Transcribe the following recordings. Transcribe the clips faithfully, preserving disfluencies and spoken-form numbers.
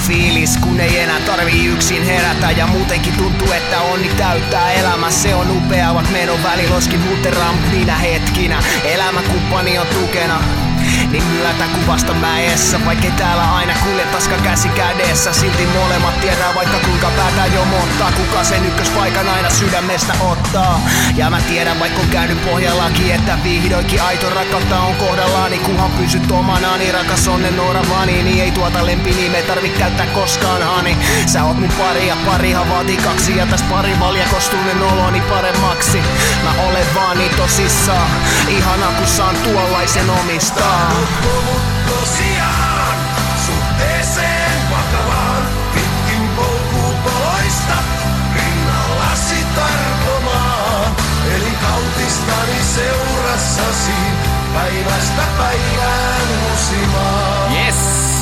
fiilis, kun ei enää tarvii yksin herätä. Ja muutenkin tuntuu, että onni täyttää elämä. Se on upea, vaikka menon välillä olisikin huteraa, mut niinä hetkinä elämäkumppani on tukena. Niin myötä kuvasta mäessä, vaikkei täällä aina kulje taska käsi kädessä. Silti molemmat tietää vaikka kuinka päätä jo montaa, kuka sen ykköspaikan aina sydämestä ottaa. Ja mä tiedän vaikka on käynyt pohjallakin, että vihdoinkin aito rakkautta on kohdallaani. Kunhan pysyt omanaani, rakas onnen Nooravani, niin ei tuota lempinimeä tarvi käyttää koskaan hani. Sä oot mun pari ja parihan vaatii kaksi, ja täs pari valjakos tunnen oloni paremmaksi. Mä olen vaan niin tosissaan, ihana kun saan tuollaisen omistaa. Mut tosiaan suhteeseen vakavaan pitkin polkupoloista rinnallasi tarkomaan. Elin kautistani seurassasi päivästä päivään musimaan. Yes!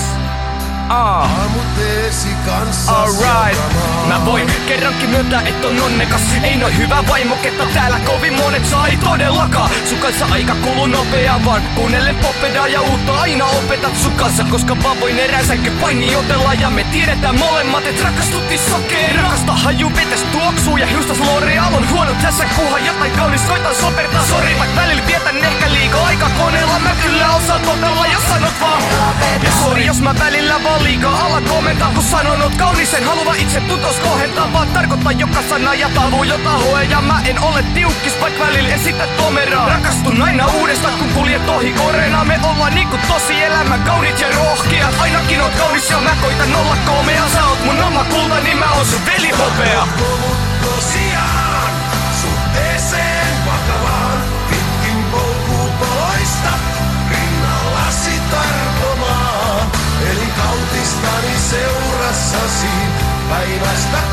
Ah. Aamuteesi kanssa alright. seuramaan. Mä voin kerrankin myöntää, et on onnekas. Ei noin hyvä vaimo, ketta täällä kovin monet saa, ei todellakaan. Sun kanssa aika kuluu nopeaa vaan kuunnellen popedaa ja uutta aina opetat sun kanssa. Koska vaan voin eräänsänkin painiotella ja me tiedetään molemmat, et rakastuttiin sokeena. Rakasta haju vetes tuoksuu ja hiustas L'Oreal on huono tässä, kuhan jotain kaunis koitan sopertaa. Sori, vaik välillä vietän ehkä liikaa aika koneella. Mä kyllä osaan totella, jos sanot vaan. Ja sori, jos mä välillä vaan liikaa ala komentaa, kun sanonut kaunis. En halua itse tuntos kohentaa, vaan tarkoittaa joka sana ja tavoin jota hoe. Ja mä en ole tiukkis, vaik välillä esitä tomeraa. Rakastun aina uudestaan, kun kuljet ohi koreena. Me ollaan niinku tosi elämä, kaunit ja rohkeat. Ainakin oot kaunis ja mä koitan olla komea. Sä oot mun oma kulta, niin mä oon sun veli hopea. Mut tosiaan suhteeseen vakavaan pitkin polkupoloista rinnallasi tarkomaan. Elin kautistani seurassasi päivästä